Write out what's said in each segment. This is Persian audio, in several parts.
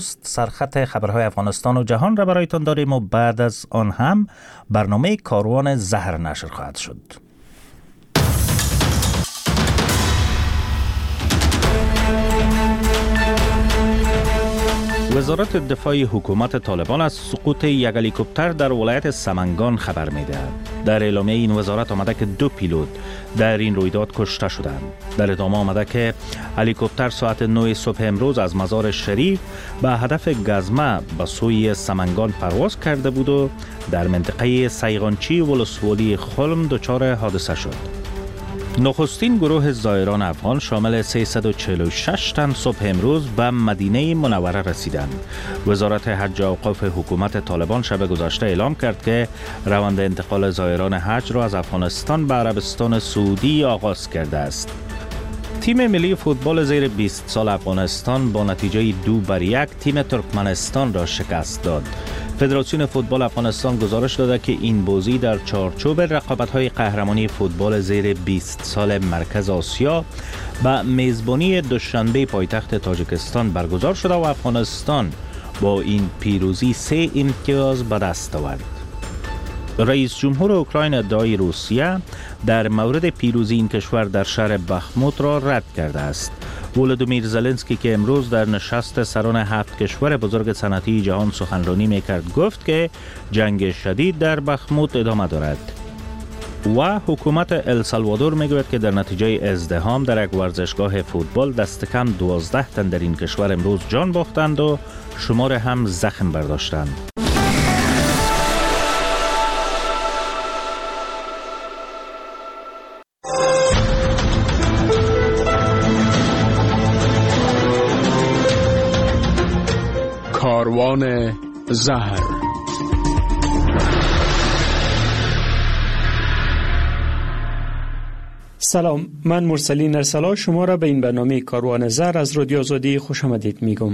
سرخط خبرهای افغانستان و جهان را برایتان داریم و بعد از آن هم برنامه کاروان زهر نشر خواهد شد. وزارت دفاع حکومت طالبان از سقوط یک هلیکوپتر در ولایت سمنگان خبر می‌دهد. در اعلامیه این وزارت آمده که 2 پیلوت در این رویداد کشته شدند. در ادامه آمده که هلیکوپتر ساعت 9 صبح امروز از مزار شریف به هدف گزمه به سوی سمنگان پرواز کرده بود و در منطقه سیغانچی ولسوالی خلم دچار حادثه شد. نخستین گروه زائران افغان شامل 346 تن صبح امروز به مدینه منوره رسیدند. وزارت حج و اوقاف حکومت طالبان شب گذشته اعلام کرد که روند انتقال زائران حج را از افغانستان به عربستان سعودی آغاز کرده است. تیم ملی فوتبال زیر 20 سال افغانستان با نتیجه 2-1 تیم ترکمنستان را شکست داد. فدراسیون فوتبال افغانستان گزارش داده که این بازی در چارچوب رقابت‌های قهرمانی فوتبال زیر 20 سال مرکز آسیا به میزبانی دوشنبه پایتخت تاجیکستان برگزار شده و افغانستان با این پیروزی 3 امتیاز به دست آورد. رئیس جمهور اوکراین ادعای روسیه در مورد پیروزی این کشور در شهر بخموت را رد کرده است. ولودیمیر زلنسکی که امروز در نشست سران 7 کشور بزرگ صنعتی جهان سخنرانی میکرد گفت که جنگ شدید در بخموت ادامه دارد. و حکومت السالوادور میگوید که در نتیجه ازدحام در یک ورزشگاه فوتبال دست کم 12 تن در این کشور امروز جان باختند و شمار هم زخم برداشتند. کاروان زهر. سلام، من مرسلین ارسلا شما را به این برنامه کاروان زهر از رادیو آزادی خوش آمدید میگم.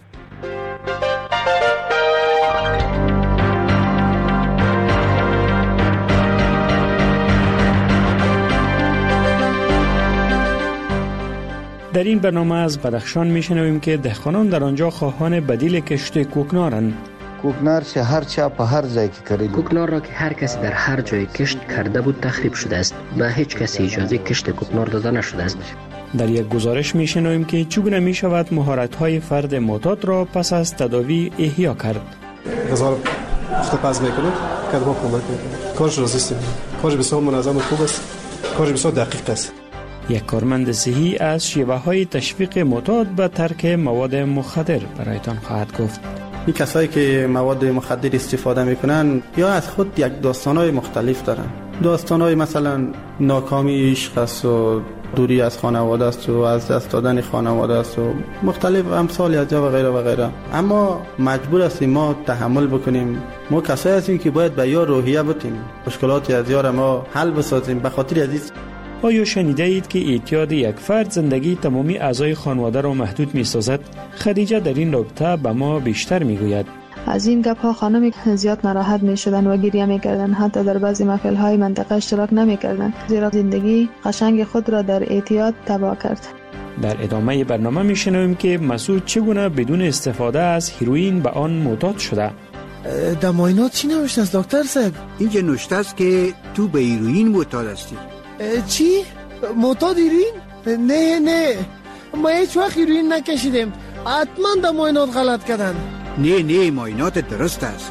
در این برنامه از بدخشان میشنویم که دهقانان در آنجا خواهان بدیل کشت کوکنارند. کوکنار هر چا په هر ځای کې کړی. کوکنار را که هر کسی در هر جای کشت کرده بود تخریب شده است. به هیچ کسی اجازه کشت کوکنار داده نشده است. در یک گزارش میشنویم که چگونه میشود مهارت‌های فرد معتاد را پس از تداوی احیا کرد. غذا اختپاز میکنه که ما کمک میکنه. کارش راست کارش بسیار منظم و خوب است. کارش بسیار دقیق است. یک کارمند صحی از شیوه‌های تشویق معتاد به ترک مواد مخدر برایتان خواهد گفت. این کسایی که مواد مخدر استفاده میکنن یا از خود یک داستان‌های مختلف دارن. داستان‌های مثلا ناکامی عشق است و دوری از خانواده است و از دست دادن خانواده است و مختلف امثال از جا و غیره و غیره. اما مجبور هستیم ما تحمل بکنیم. ما کسایی هستیم که باید به یار روحیه بتیم. مشکلاتی از یار ما حل بسازیم به خاطر عزیز. آیا شنیده اید که اعتیاد یک فرد زندگی تمامی اعضای خانواده را محدود می سازد؟ خدیجه در این رابطه به ما بیشتر می گوید. از این گپ ها خانم زیاد ناراحت می شدن و گریه می کردن. حتی در بعضی محفل های منطقه اشتراک نمی کردن زیرا زندگی قشنگ خود را در اعتیاد تباه کرد. در ادامه برنامه می شنویم که مسعود چگونه بدون استفاده از هیروئین به آن معتاد شده. در معاینات چی نوشته است دکتر صاحب؟ اینجا نوشته است که تو به هیروئین معتاد هستی. چی؟ معتاد هیروئین؟ نه ما هیچ وقت هیروئین نکشیدیم. حتما در معاینات غلط کردن. نه معاینات درست است.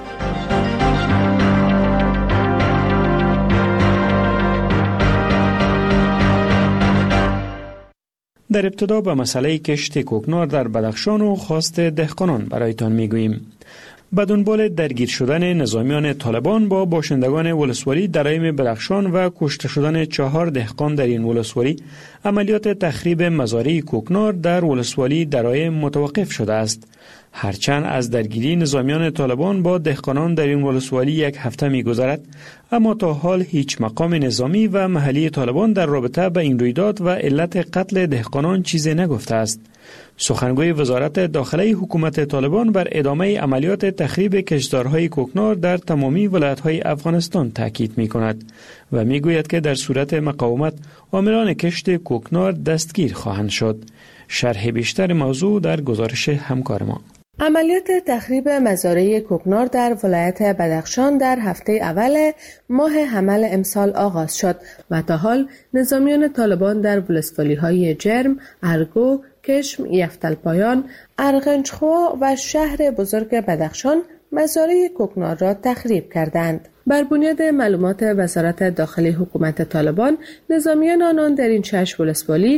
در ابتدا به مسئله کشت کوکنار در بدخشان و خواست دهقانان برایتان میگوییم. به دنبال درگیر شدن نظامیان طالبان با باشندگان ولسوالی درایم بدخشان و کشته شدن 4 دهقان در این ولسوالی، عملیات تخریب مزارع کوکنار در ولسوالی درایم متوقف شده است. هرچند از درگیری نظامیان طالبان با دهقانان در این ولسوالی 1 هفته می‌گذرد، اما تا حال هیچ مقام نظامی و محلی طالبان در رابطه با این رویداد و علت قتل دهقانان چیزی نگفته است. سخنگوی وزارت داخلی حکومت طالبان بر ادامه عملیات تخریب کشتزارهای کوکنار در تمامی ولایت‌های افغانستان تاکید می‌کند و می‌گوید که در صورت مقاومت عاملان کشت کوکنار دستگیر خواهند شد. شرح بیشتر موضوع در گزارش همکار ما. عملیات تخریب مزارع کوکنار در ولایت بدخشان در هفته اول ماه حمل امسال آغاز شد و تا حال نظامیان طالبان در ولسوالی‌های جرم، ارگو، کشم، یفتلپایان، ارغنجخوا و شهر بزرگ بدخشان مزارع کوکنار را تخریب کردند. بر بنیاد معلومات وزارت داخلی حکومت طالبان، نظامیان آنان در این 6 ولسوالی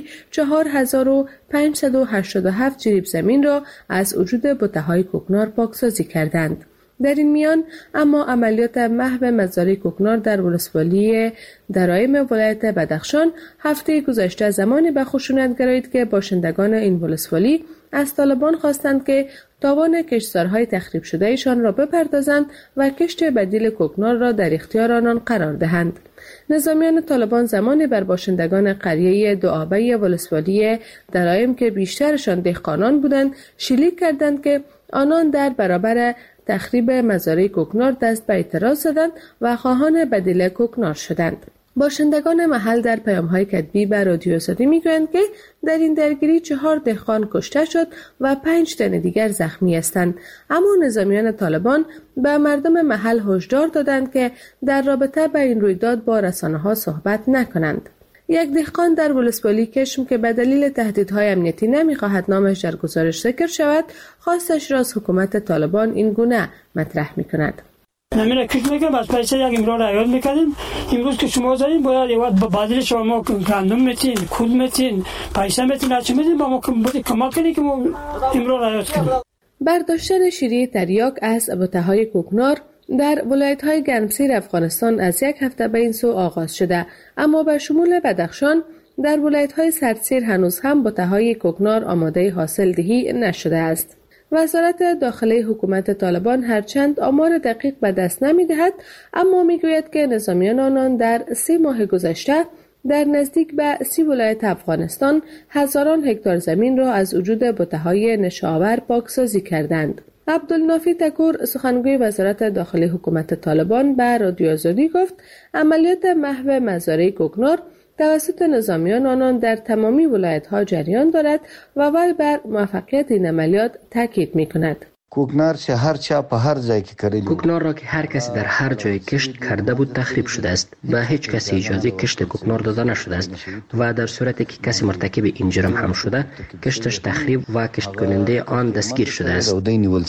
4587 جریب زمین را از وجود بته‌های کوکنار پاکسازی کردند. در این میان اما عملیات محو مزارع کوکنار در ولسوالی درایم ولایت بدخشان هفته گذشته زمانی به خشونت گرایید که باشندگان این ولسوالی از طالبان خواستند که تاوان کشتزارهای تخریب شده ایشان را بپردازند و کشت بدیل کوکنار را در اختیار آنان قرار دهند. نظامیان طالبان زمانی بر باشندگان قریه دوآبه ولسوالی درایم که بیشترشان دهقانان بودند شلیک کردند که آنان در برابر تخریب مزارع کوکنار دست به اعتراض زدند و خواهان بدیل کوکنار شدند. باشندگان محل در پیام‌های کتبی به رادیو آزادی میگویند که در این درگیری 4 دهقان کشته شد و 5 تن دیگر زخمی هستند، اما نظامیان طالبان به مردم محل هشدار دادند که در رابطه با این رویداد با رسانه‌ها صحبت نکنند. یک دهقان در ولسوالی کشم که به دلیل تهدیدهای امنیتی نمی‌خواهد نامش در گزارش ذکر شود، خواستش را از حکومت طالبان این گونه مطرح می‌کند. نمیره کش میکنم از پیسه یک امرار عیاد میکردیم. امروز که شما داریم باید یه وقت بدل شما گندم میتین، کود میتین، پیسه میتین، هرچی میتین با ما کمک کنی که ما امرار عیاد کنیم. برداشتن شیره تریاک از بته‌های کوکنار در ولایت‌های گرمسیر افغانستان از یک هفته به این سو آغاز شده، اما به شمول بدخشان در ولایت‌های سردسیر هنوز هم بته‌های کوکنار آماده حاصل دهی نشده است. وزارت داخلی حکومت طالبان هرچند آمار دقیق به دست نمی‌دهد، اما می‌گوید که نظامیان آنان در 3 ماه گذشته در نزدیک به 30 ولایت افغانستان هزاران هکتار زمین را از وجود بته‌های نشه‌آور پاکسازی کردند. عبدالنافی تکور سخنگوی وزارت داخلی حکومت طالبان به رادیو آزادی گفت عملیات محو مزارع کوکنار توسط نظامیان آنان در تمامی ولایت‌ها جریان دارد و وی بر موفقیت این عملیات تاکید می‌کند. کوکنار چه هر چا په هر ځای کې کړی کوکنار را که هر کسی در هر جای کشت کرده بود تخریب شده است. به هیچ کسی اجازه کشت کوکنار داده نشده است و در صورتی که کسی مرتکب این جرم هم شده کشتش تخریب و کشت کننده آن دستگیر شده است.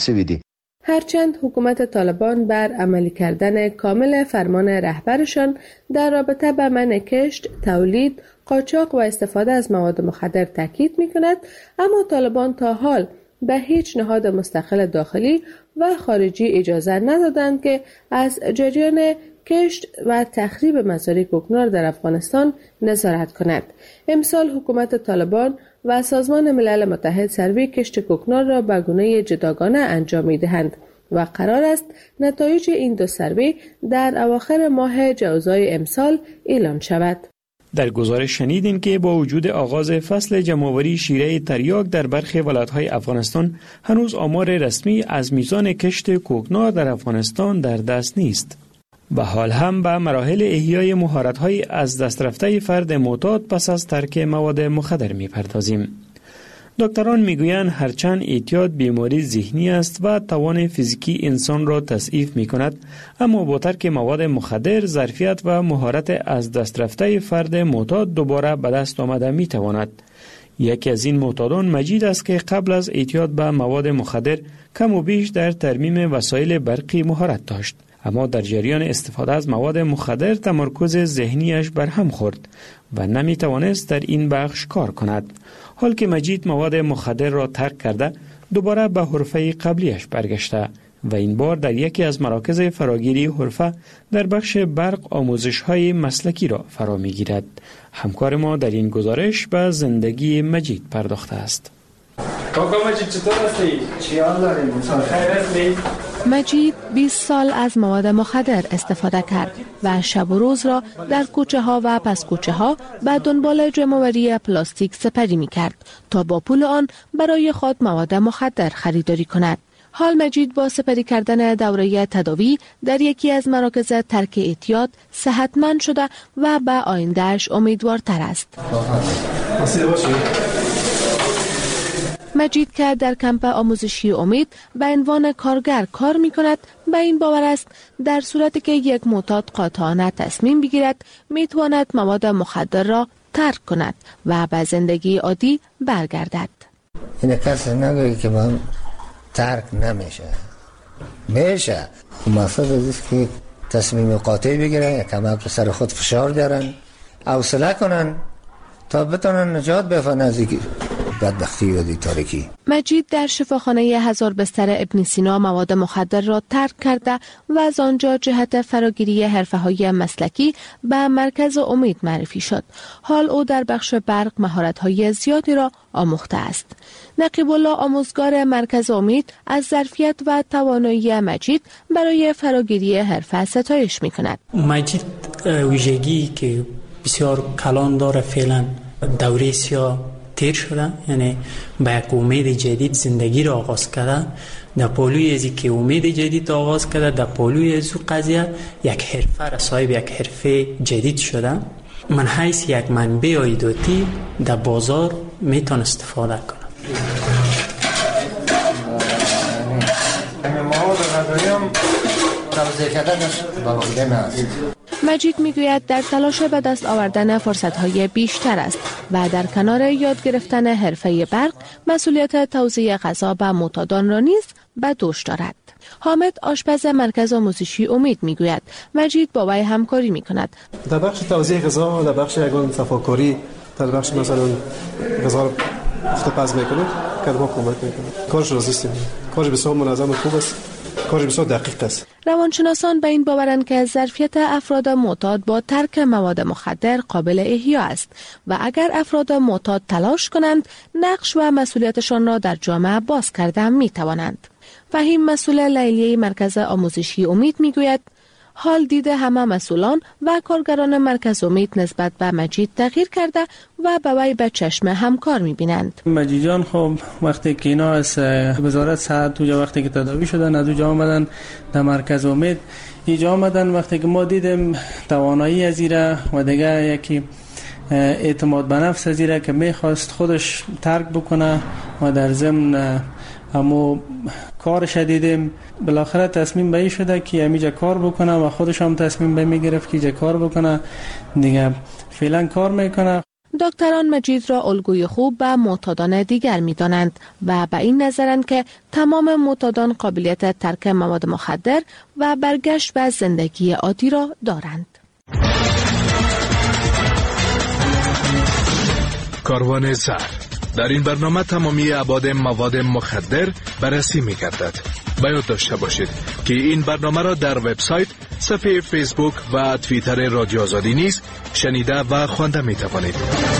هرچند حکومت طالبان بر عملی کردن کامل فرمان رهبرشان در رابطه با منع کشت، تولید، قاچاق و استفاده از مواد مخدر تاکید می‌کند، اما طالبان تا حال به هیچ نهاد مستقل داخلی و خارجی اجازه ندادند که از جریان کشت و تخریب مزارع کوکنار در افغانستان نظارت کند. امسال حکومت طالبان و سازمان ملل متحد سروی کشت کوکنار را به گونه جداگانه انجام می‌دهند و قرار است نتایج این 2 سروی در اواخر ماه جوزای امسال اعلان شود. در گزارش شنیدیم که با وجود آغاز فصل جمع‌آوری شیره تریاک در برخی ولایت‌های افغانستان هنوز آمار رسمی از میزان کشت کوکنار در افغانستان در دست نیست. و حال هم به مراحل احیای مهارت‌های از دست رفته فرد معتاد پس از ترک مواد مخدر می‌پردازیم. دکتران میگویند هرچند اعتیاد بیماری ذهنی است و توان فیزیکی انسان را تضعیف می‌کند، اما با ترک مواد مخدر ظرفیت و مهارت از دست رفته فرد معتاد دوباره به دست آمده می‌تواند. یکی از این معتادان مجید است که قبل از اعتیاد به مواد مخدر کم و بیش در ترمیم وسایل برقی مهارت داشت، اما در جریان استفاده از مواد مخدر تمرکز ذهنیش برهم خورد و نمی‌توانست در این بخش کار کند. حال که مجید مواد مخدر را ترک کرده دوباره به حرفه قبلیش برگشته و این بار در یکی از مراکز فراگیری حرفه در بخش برق آموزش‌های مسلکی را فرا می‌گیرد. همکار ما در این گزارش به زندگی مجید پرداخته است. کاکا مجید چطور هستی؟ چی حال داری؟ خیر هستی؟ مجید 20 سال از مواد مخدر استفاده کرد و شب و روز را در کوچه ها و پس کوچه ها به دنبال جمع‌آوری پلاستیک سپری می کرد تا با پول آن برای خود مواد مخدر خریداری کند. حال مجید با سپری کردن دوره تداوی در یکی از مراکز ترک اعتیاد صحتمند شده و به آیندهش امیدوارتر است. مجید که در کمپ آموزشی امید به عنوان کارگر کار می کند به این باور است در صورتی که یک معتاد قاطعانه تصمیم بگیرد می تواند مواد مخدر را ترک کند و به زندگی عادی برگردد. این کسی نگویی که من ترک نمیشه میشه. مقصد است که تصمیم قاطع بگیرن، کمک سر خود فشار بیارن، حوصله کنن تا بتونن نجات بفن از بدبختی و تاریکی. مجید در شفاخانه 1000 بستر ابن سینا مواد مخدر را ترک کرده و از آنجا جهت فراگیری حرفه‌های مسلکی به مرکز امید معرفی شد. حال او در بخش برق مهارت‌های زیادی را آموخته است. نقیب الله آموزگار مرکز امید از ظرفیت و توانایی مجید برای فراگیری حرفه ستایش می‌کند. مجید ویژگی که بسیار کلان داره، فعلا دوره سیاه تیر شده، یعنی با یک امید جدید زندگی را آغاز کرده. در پالوی ازی که امید جدید آغاز کرده، در پالوی ازو قضیه یک حرفه را صاحب یک حرفه جدید شده. من حیث یک منبع عایداتی در بازار میتون استفاده کنم. مجید میگوید در تلاش به دست آوردن فرصت‌های بیشتر است و در کنار یاد گرفتن حرفه برق مسئولیت توزیع غذا به معتادان را نیز به دوش دارد. حامد آشپز مرکز آموزشی امید میگوید مجید با وی همکاری میکند. در بخش توزیع غذا، در بخش یگان صفاکاری، در بخش مثلا غذا رو پخت میکنه، کارما کمک میکنه. کارش راضی است. کارش بسیار منظم و خوب است. کارش بسیار دقیق است. روانشناسان به این باورند که ظرفیت افراد معتاد با ترک مواد مخدر قابل احیا است و اگر افراد معتاد تلاش کنند نقش و مسئولیتشان را در جامعه باز کرده می توانند. فهیم مسئول لیلیه مرکز آموزشی امید می گوید حال دیده همه مسئولان و کارگران مرکز امید نسبت به مجید تغییر کرده و به وی به چشم همکار می بینند. مجید جان خب وقتی که اینا از وزارت صحت اونجا وقتی که تداوی شدن از اونجا آمدن در مرکز امید، اینجا آمدن وقتی که ما دیدیم توانایی از ایره و دیگه یکی اعتماد به نفس از ایره که میخواست خودش ترک بکنه و در ضمن اما کارش دیدیم، بالاخره تصمیم به این شده که همیجا کار بکنه و خودش هم تصمیم به میگرفت که اینجا کار بکنه، دیگه فعلا کار میکنه. دکتران مجید را الگوی خوب به معتادان دیگر می‌دانند و به این نظرند که تمام معتادان قابلیت ترک مواد مخدر و برگشت به زندگی عادی را دارند. کاروان زهر در این برنامه تمامی ابعاد مواد مخدر بررسی می‌گردد. باید داشته باشید که این برنامه را در وبسایت، صفحه فیسبوک و توییتر رادیو آزادی نیز شنیده و خوانده می‌توانید.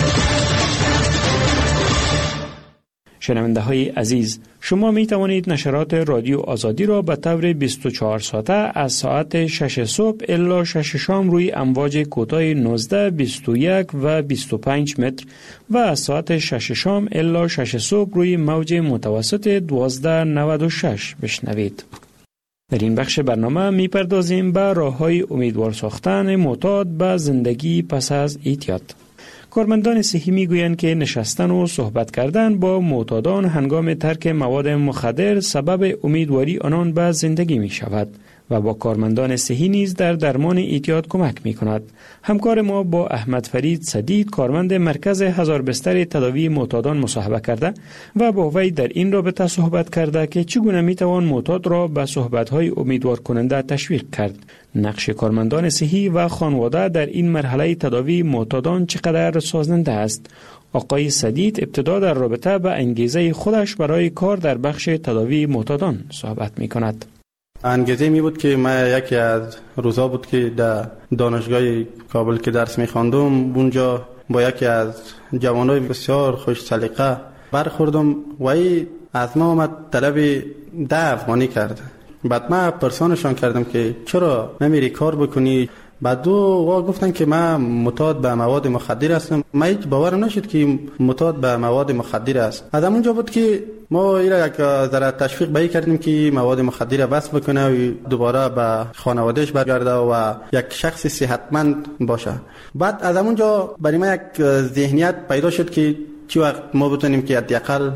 شنونده های عزیز، شما می توانید نشرات رادیو آزادی را به طور 24 ساعته از ساعت 6 صبح الی 6 شام روی امواج کوتاه 19، 21 و 25 متر و از ساعت 6 شام الی 6 صبح روی موج متوسط 1296 بشنوید. در این بخش برنامه می پردازیم به راه‌های امیدوار ساختن معتاد به زندگی پس از اعتیاد. کارمندان صحی میگویند که نشستن و صحبت کردن با معتادان هنگام ترک مواد مخدر سبب امیدواری آنان به زندگی می شود و با کارمندان صحی نیز در درمان اعتیاد کمک می کند. همکار ما با احمد فرید سدید، کارمند مرکز 1000 بستر تداوی معتادان، مصاحبه کرده و با وی در این رابطه صحبت کرده که چگونه می توان معتاد را به صحبت‌های امیدوار کننده تشویق کرد. نقش کارمندان صحی و خانواده در این مرحله تداوی معتادان چقدر سازنده است؟ آقای سدید ابتدا در رابطه به انگیزه خودش برای کار در بخش تداوی معتادان صحبت می کند. انگیزه می بود که من یکی از روزا بود که در دانشگاه کابل که درس می خواندم، اونجا با یکی از جوانای بسیار خوش سلیقه برخوردم و ای از ما آمد طلب 10 افغانی کرد. بعد من پرسانشان کردم که چرا نمیری کار بکنی؟ بعد دو گفتن که من معتاد به مواد مخدر هستم. من هیچ باورم نشد که معتاد به مواد مخدر است. از همونجا بود که ما اینا یک ذره تشویق به کردیم که مواد مخدر بس بکنه و دوباره به خانوادهش برگرده و یک شخص صحتمند باشه. بعد از همونجا برای من یک ذهنیت پیدا شد که چی وقت ما بتونیم که حداقل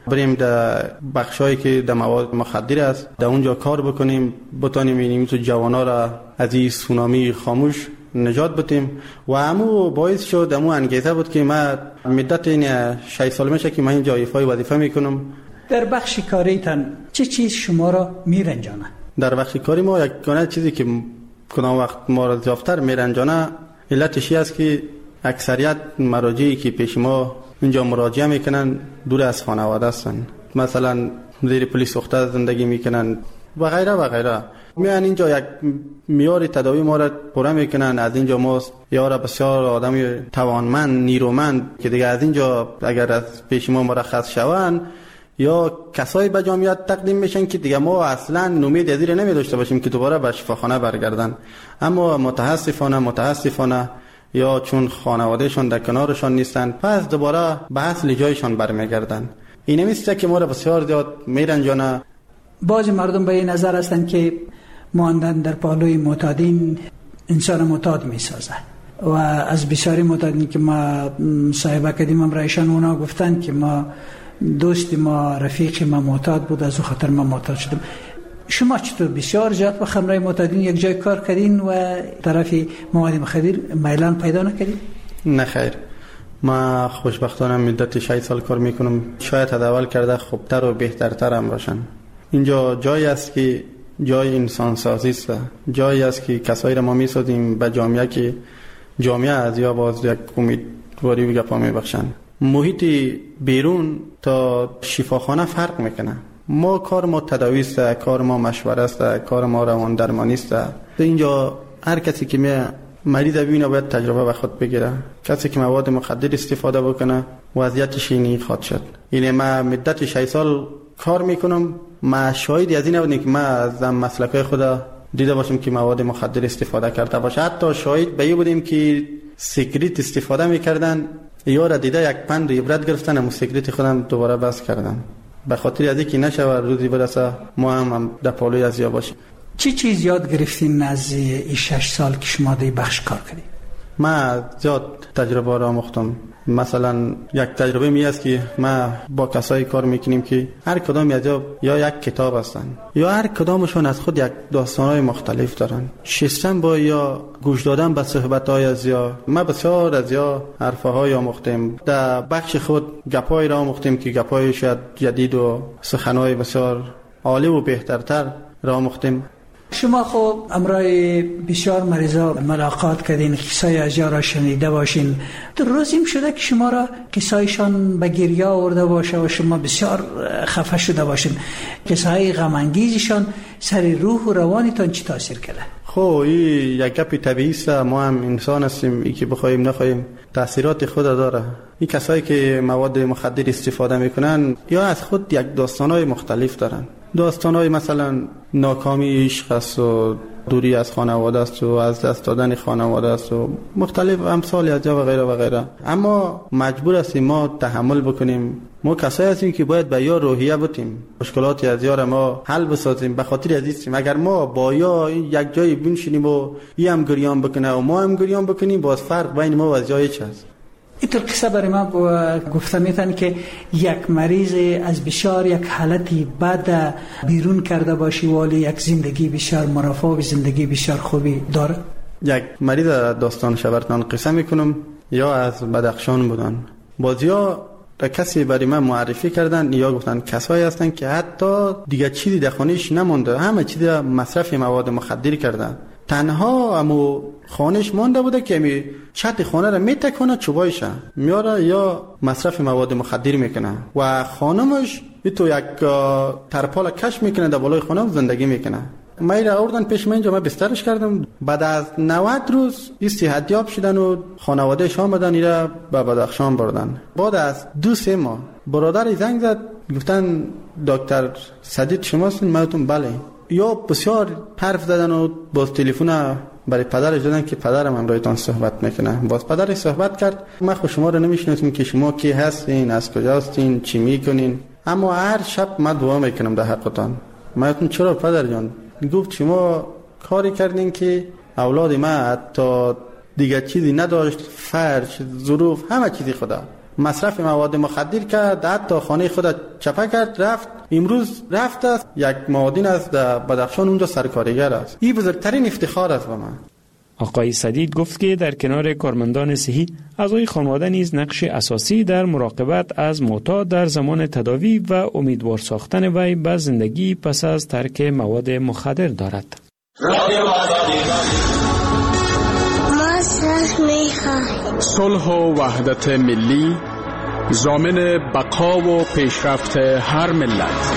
بریم در بخشایی که در مواد مخدر است در اونجا کار بکنیم، بتونیم این جوانا را از این سونامی خاموش نجات بدیم. و همو باعث شد، همو انگیزه بود که من مدت این 6 سال میشه که من اینجا ایفای وظیفه میکنم. در بخش کاریتان چه چیز شما را میرنجانه؟ در بخش کاری ما یکانه چیزی که کدام وقت ما را زیادتر میرنجانه علتش است که اکثریت مراجعی که پیش ما اینجا مراجعه میکنن دور از خانواده هستن، مثلا زیر پلیس اخته زندگی میکنن و غیره و غیره. میان اینجا یک معیار تداوی ما را پوره میکنن. از اینجا ما یارا بسیار آدم توانمند نیرومند که دیگه از اینجا اگر از پیش ما مرخص شوند یا کسایی به جامعیت تقدیم میشن که دیگه ما اصلا امید ازیر نمی داشته باشیم که دوباره به شفاخانه برگردن. اما متاسفانه یا چون خانوادهشون در کنارشون نیستن پس دوباره به اصل جایشون برمیگردن. این نیست که ما را بسیار زیاد میرنجانه. بعضی مردم به این نظر هستند که ماندن در پالوی معتادین انسان معتاد میسازه و از بسیاری معتادین که ما صاحبه کردیم امرایشان اونا گفتن که ما دوست ما رفیق ما معتاد بود از او خاطر ما معتاد شدم. شما چطور بسیار زیاد با خمره معتادین یک جای کار کردین و طرف مواد مخدر میلان پیدا نکردین؟ نه خیر، ما خوشبختانه مدت 6 سال کار میکنم. شاید تداول کرده خوبتر و بهترتر هم باشن. اینجا جایی است که جای انسان سازی است، جایی است که کسایی را ما میسازیم به جامعه که جامعه از یا باز یک امیدواری و گپا میبخشن. محیط بیرون تا شفاخانه فرق میکنه. ما کار ما تداوی است، کار ما مشوره است، کار ما روان درمانی است. اینجا هر کسی که مریض ببینه باید تجربه به خود بگیره. کسی که مواد مخدر استفاده بکنه وضعیتش اینی خواهد شد. یعنی ما مدت 6 سال کار میکنم، ما شاهدی از این نبودیم که ما از مسلکای خدا دیده باشیم که مواد مخدر استفاده کرده باشه. حتی شاهد به این بودیم که سیکریت استفاده میکردن، یارو دیده یک پند عبرت گرفتن، اما سیکریت خودم دوباره بس کردن. به خاطر از اینکه نشه روزی برسه ما هم در پالوی از یا باشیم. چی چیز یاد گرفتین از این 6 سال که شما در بخش کار کردید؟ ما زیاد تجربه را آموختم. مثلا یک تجربه می است که ما با کسایی کار میکنیم که هر کدام یا یک کتاب هستن یا هر کدامشون از خود یک داستانهای مختلف دارن. شستن با یا گوش دادن به صحبت‌های از یا ما بسیار از یا حرفهای آموختیم. در بخش خود گپای را آموختیم که گپای شاید جدید و سخنهای بسیار عالی و بهترتر را آموختیم. شما خب امرای بسیار مریضا ملاقات کردین، قصای از را شنیده باشین. در روزیم شده که شما را قصایشان به گریه آورده باشه و شما بسیار خفه شده باشین. قصای غم انگیزشان سر روح و روانتان چی تاثیر کرده؟ خب این یک گپ طبیعی است. ما هم انسان هستیم، این که بخوایم نخوایم تاثیرات خود داره. این کسایی که مواد مخدر استفاده میکنن یا از خود یک داستانهای مختلف دارن. داستانهای مثلا ناکامی عشق است و دوری از خانواده است و از دست دادن خانواده است و مختلف امثال از و غیره و غیره. اما مجبور هستیم ما تحمل بکنیم. ما کسایی هستیم که باید به یار روحیه بتیم، مشکلات از یار ما حل بسازیم. به خاطر عزیزیم اگر ما با یا یک جایی بنشینیم و یه هم گریان بکنه و ما هم گریان بکنیم، باز فرق بین ما و از جای چه است. اینطور قصه برای ما گفته میتن که یک مریض از بسیار یک حالتی بد بیرون کرده باشی ولی یک زندگی بسیار مرفه و زندگی بسیار خوبی داره. یک مریض داستان شبرتان قصه میکنم یا از بدخشان بودن. بازیا کسی برای من معرفی کردن یا گفتن کسایی هستن که حتی دیگه چیزی در خانهش نمونده، همه چیز مصرف مواد مخدر کردن. تنها امو خانهش مانده بوده که می چت خانه را میتکنه چوبایش میاره یا مصرف مواد مخدر میکنه و خانمش تو یک ترپال کش میکنه در بالای خانه زندگی میکنه. ما را آوردن پیش من، اینجا من بسترش کردم. بعد از 90 روز صحتیاب شدن و خانواده‌اش آمدن ایرا به بدخشان بردن. بعد از 2-3 ماه برادر زنگ زد، گفتن دکتر سدید شماستین؟ من گفتم بله. یا بسیار حرف زدن و باز تلفن برای پدرش دادن که پدرم امرایتان صحبت میکنه. باز پدرش صحبت کرد. من خود شما رو نمیشناسم که شما کی هستین، از کجا هستین، چی میکنین، اما هر شب من دعا میکنم در حقتان. من گفتم چرا پدر جان؟ گفت شما کاری کردین که اولاد ما حتی دیگه چیزی نداشت، فرش، ظروف، همه چیزی خدا. مصرف مواد مخدر کرد، حتی خانه خود چپه کرد، رفت. امروز رفت است یک معاون است در بدخشان، اونجا سرکارگر است. این بزرگترین افتخار است به من. آقای سدید گفت که در کنار کارمندان صحی، اعضای خانواده نیز نقش اساسی در مراقبت از معتاد در زمان تداوی و امیدوار ساختن وی به زندگی پس از ترک مواد مخدر دارد. صلح و وحدت ملی ضامن بقا و پیشرفت هر ملت.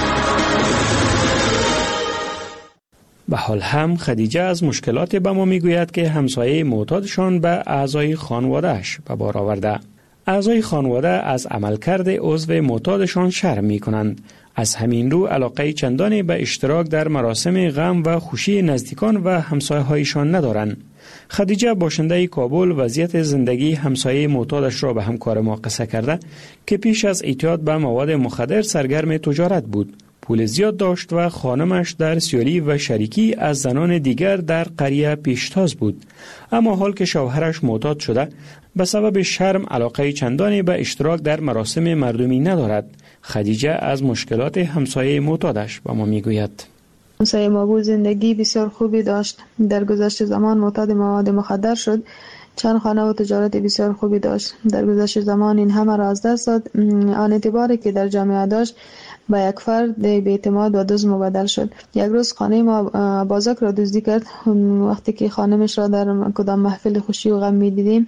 به حال هم خدیجه از مشکلات به ما میگوید که همسایه معتادشان به اعضای خانوادهش به بار آورده. اعضای خانواده از عملکرد عضو معتادشان شرم می کنند. از همین رو علاقه چندانی به اشتراک در مراسم غم و خوشی نزدیکان و همسایه‌هایشان ندارند. خدیجه باشنده کابل وضعیت زندگی همسایه معتادش را به همکار ما قصه کرده که پیش از اعتیاد به مواد مخدر سرگرم تجارت بود. پول زیاد داشت و خانمش در سیالی و شریکی از زنان دیگر در قریه پیشتاز بود. اما حال که شوهرش معتاد شده، به سبب شرم علاقه چندانی به اشتراک در مراسم مردمی ندارد. خدیجه از مشکلات همسایه معتادش به ما میگوید. همسایه ما بود زندگی بسیار خوبی داشت. در گذشت زمان معتاد مواد مخدر شد. چند خانه و تجارت بسیار خوبی داشت. در گذشت زمان این همه را از دست داد. آن اعتباری که در جامعه داشت با یک فرد به اعتماد و دزد مبدل شد. یک روز خانه ما بازک را دزدی کرد. وقتی که خانمش را در کدام محفل خوشی و غم می دیدیم،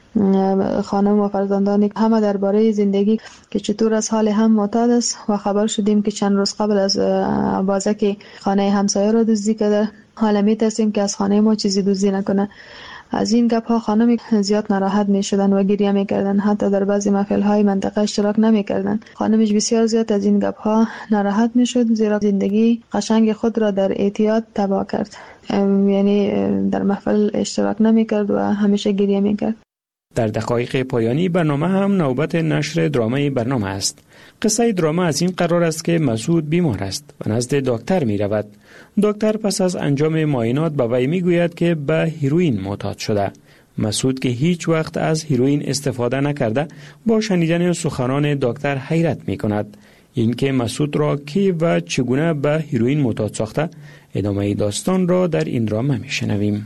خانم و فرزندان همه درباره زندگی که چطور از حال هم معتاد است و خبر شدیم که چند روز قبل از بازک خانه همسایه را دزدی کرده. حالا می ترسیم که از خانه ما چیزی دزدی نکنه. از این گپ ها خانم زیاد ناراحت می شدن و گریه می کردن. حتی در بعضی محفل های منطقه اشتراک نمی کردن. خانمش بسیار زیاد از این گپ ها ناراحت می شد، زیرا زندگی قشنگ خود را در اعتیاد تباه کرد. یعنی در محفل اشتراک نمی کرد و همیشه گریه می کرد. در دقایق پایانی برنامه هم نوبت نشر درامه برنامه است. قصه درامه از این قرار است که مسعود بیمار است و نزد دکتر می رود. دکتر پس از انجام معاینات به وی می گوید که به هیروئین معتاد شده. مسعود که هیچ وقت از هیروئین استفاده نکرده، با شنیدن سخنان دکتر حیرت می کند. این که مسعود را کی و چگونه به هیروئین معتاد ساخته، ادامه داستان را در این درامه می شنویم.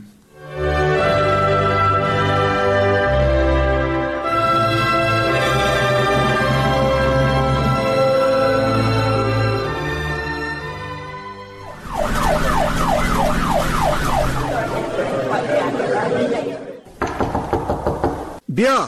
بیا.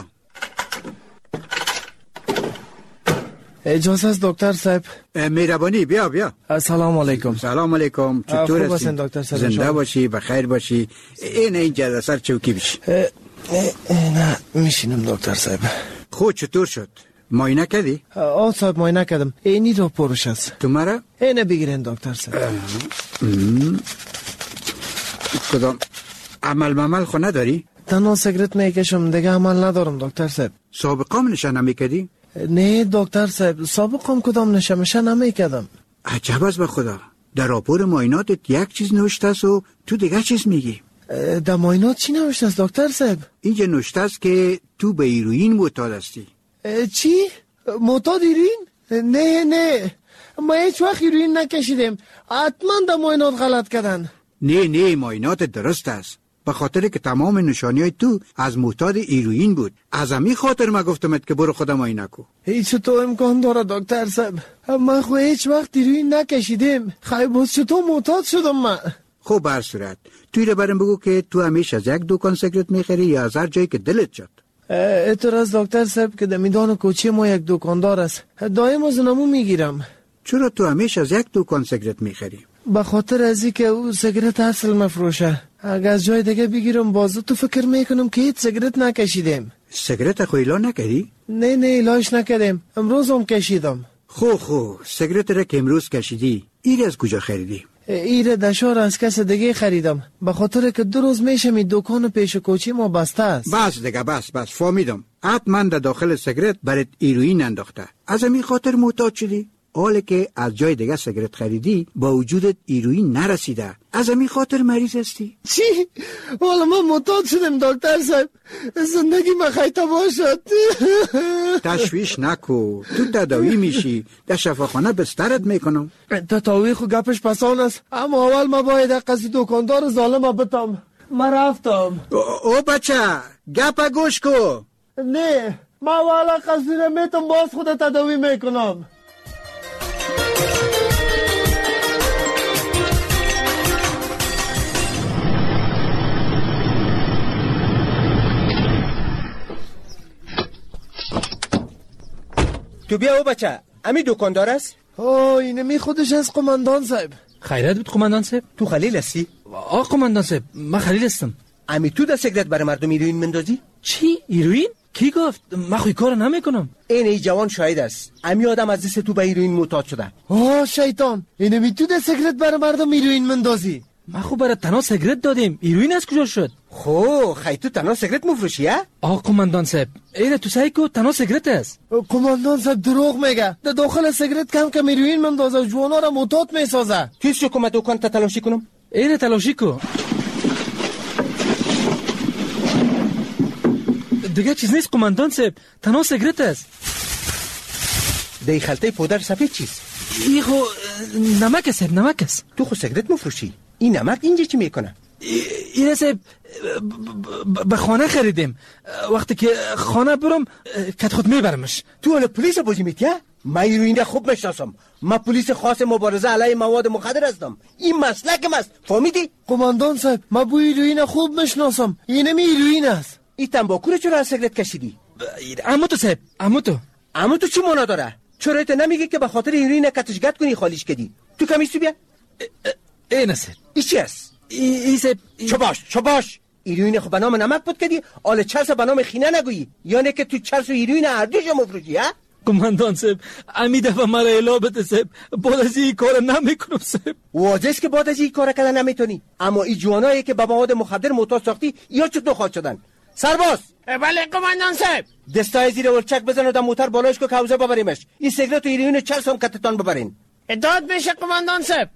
اجازه است دکتر صاحب؟ مهربانی بیا. سلام علیکم. سلام علیکم. چطور هستی؟ دکتر صاحب؟ زنده باشی، بخیر باشی. اینجا سر چوکی بشی. نه میشینم دکتر صاحب. خود چطور شد؟ معاینه کردی؟ صاحب معاینه کردم. اینی رو پرش است. تو مرا؟ اینه بگیرین دکتر صاحب. کدام عمل خو نداری؟ تنها سیگرت میکشم، دیگه عمل ندارم دکتر صاحب. سابقام نشانه میکردی؟ نه دکتر صاحب، سابقام کدام نشه نمیکردم. عجب است به خدا. در راپور معایناتت یک چیز نوشته است و تو دیگه چیز میگی. در معاینات چی نوشته است دکتر صاحب؟ اینجا نوشته است که تو به هیروئین معتاد هستی. چی؟ معتاد هیروئین؟ نه ما هیچ وقت هیروئین نکشیدیم. حتما در معاینات غلط کردن. نه معاینات درست است. به خاطر که تمام نشانی‌های تو از معتاد هیروئین بود. از همین خاطر ما گفتمت که برو خودت معاینه کو. هیچ تو امکان داره دکتر صاحب؟ من خو هیچ وقت هیروئین نکشیدم. خیلی باز چطور معتاد شدم من؟ خب به هر صورت توی رو برام بگو که تو همیشه از یک دکان سیگرت میخری یا از هر جایی که دلت شد؟ اعتراض دکتر صاحب که در میدان کوچه ما یک دکاندار است. دایم از اونمو میگیرم. چرا تو همیشه از یک دکان سیگرت میخری؟ به خاطر ازی که او سیگرت اصل مفروشه. اگه از جای دیگه بگیرم بازو تو فکر میکنم که هیچ سیگرت نکشیدم. سیگرت خو ایلا نکردی؟ نه ایلاش نکردم. امروز هم کشیدم. خو سیگرت را که امروز کشیدی ایره از کجا خریدی؟ ایره دشار از کس دیگه خریدم. به خاطر که 2 روز میشه می دکان پیش کوچه ما بسته است. بس دیگه بس فهمیدم. حتما در داخل سیگرت برات هیروئین انداخته. از همین خاطر معتاد شدی؟ حالی که از جای دیگه سیگرت خریدی با وجودت هیروئین نرسیده. از همین خاطر مریض هستی. چی؟ والا من معتاد شدم دکتر صاحب. زندگی من خیلی تباه شد. تشویش نکو، تو تداوی میشی. در شفاخانه بسترت میکنم. تداوی خو گپش پسان است، اما اول ما باید قصی دکاندار ظالم بتم. من رفتم. او بچه گپ گوش کو. نه ما والا قصی نمیتم، باز خود تداوی میکنم. تو بیا او بچه، امی دکاندار است؟ اینمی خودش از قماندان صاحب. خیرت بود قماندان صاحب. تو خلیل هستی؟ قماندان صاحب من خلیل هستم. امی تو در سیگرت برای مردم هیروئین مندازی؟ چی؟ هیروئین؟ کی گفت؟ من خوی کار نمیکنم. این جوان شاهد است. امی آدم از دست تو به هیروئین معتاد شده. شیطان، اینمی تو در سیگرت برای مردم هیروئین مندازی؟ ما خو برای تنها سیگرت دادیم، هیروئین از کجا شد؟ خو خی تو تنها سیگرت مفروشی ها؟ قماندان صاحب ایره تو سعی کو تنها سیگرت است. قماندان صاحب دروغ میگه. در داخل سیگرت کم هیروئین مندازه و جوانا را معتاد میسازه. کیش کو ما دکان تا تلاشی کنم؟ ایره تلاشی کو. دیگه چیز نیست قماندان صاحب، تنها سیگرت است. دی خلطه پودر سفید چیست؟ ای خو نمک است، نمک است. تو خو سیگرت مفروشی، این نمک اینجا چی میکنه؟ این صاحب به خانه خریدیم، وقتی که خانه برم کت خود میبرمش. تو حالا پلیس بازی میتیه؟ من هیروئین خوب میشناسم، من پلیس خاص مبارزه علیه مواد مخدر هستم. این مسلکم است، فهمیدی؟ قماندان صاحب من بوی هیروئین خوب میشناسم، اینمی هیروئین است. این تنباکو رو چرا از سیگرت کشیدی؟ عمو تو صاحب، عمو تو چی معنا داره؟ چرا ایت نمیگی که به خاطر هیروئین کتشگت کنی خالیش کردی؟ تو کمیستو بیا. این است. این چی است؟ این صاحب چه باش هیروئین خو به نام نمک بود کردی، آل چرس به نام خینه نگویی، یعنی که تو چرس و هیروئین هر دوش مفروشی ها؟ قماندان صاحب امی دفعه مرا الا بده صاحب، بعد از این کار نمیکنم صاحب. واضح است که بعد از این کار کردن نمیتونی، اما این جوانایی که به مواد مخدر معتاد ساختی یا چطور خواهد شدن؟ سرباز. بله قماندان صاحب. دستای زیر ولچک بزن و در موتر بالایش که حوزه ببریمش. این سیگرت و هیروئین چرس هم کتتان ببرین. اطاعت میشه قماندان صاحب.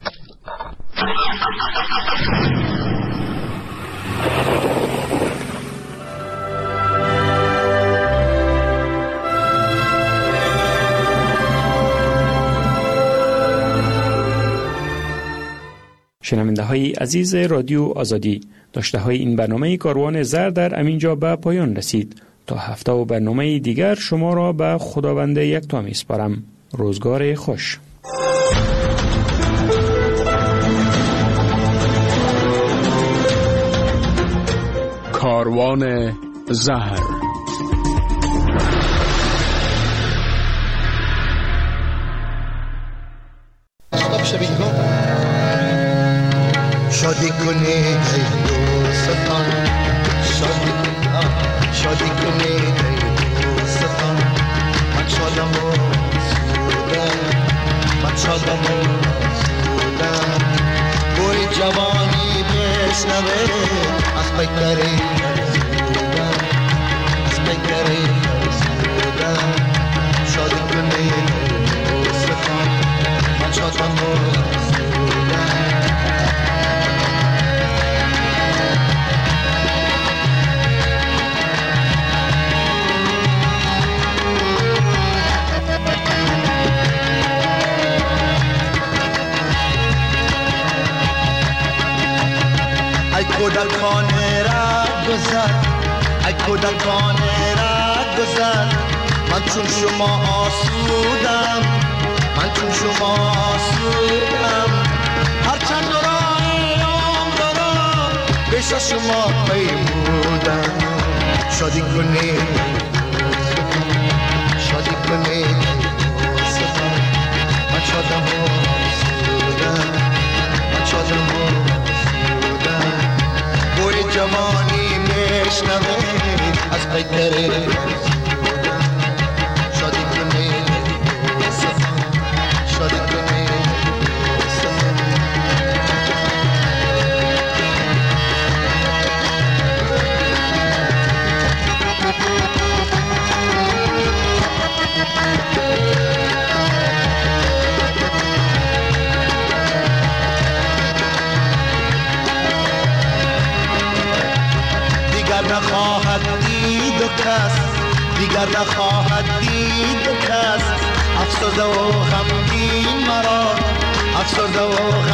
شنونده های عزیز رادیو آزادی، داشته های این برنامه کاروان زر در امینجا به پایان رسید. تا هفته و برنامه دیگر شما را به خداوند یکتا میسپارم. روزگار خوش. کاروان زهر. شادی کنید ای دوستان، شادی کنید ای دوستان، من شادم و سودم، من شادم و سودم. بوی جوانی بشنوه از پیکری سودم، از پیکری سودم. شادی کنید ای دوستان، من شادم و سودم. ای کودکانه را گذر، ای کودکانه را گذر. من چون شما آسودم، من چون شما آسودم. هرچند راه عمر را پیش شما پیمودم. شادی کنید، شادی کنید دوستان، من شادم و سودم، من شادم و سودم. بوی جوانی میشنوه از پیکر شادی کنید دوستان، شادی کنید دوستان. دو کس دیگر نخواهد دید دو کس افسرده و غمگین مرا افسرده و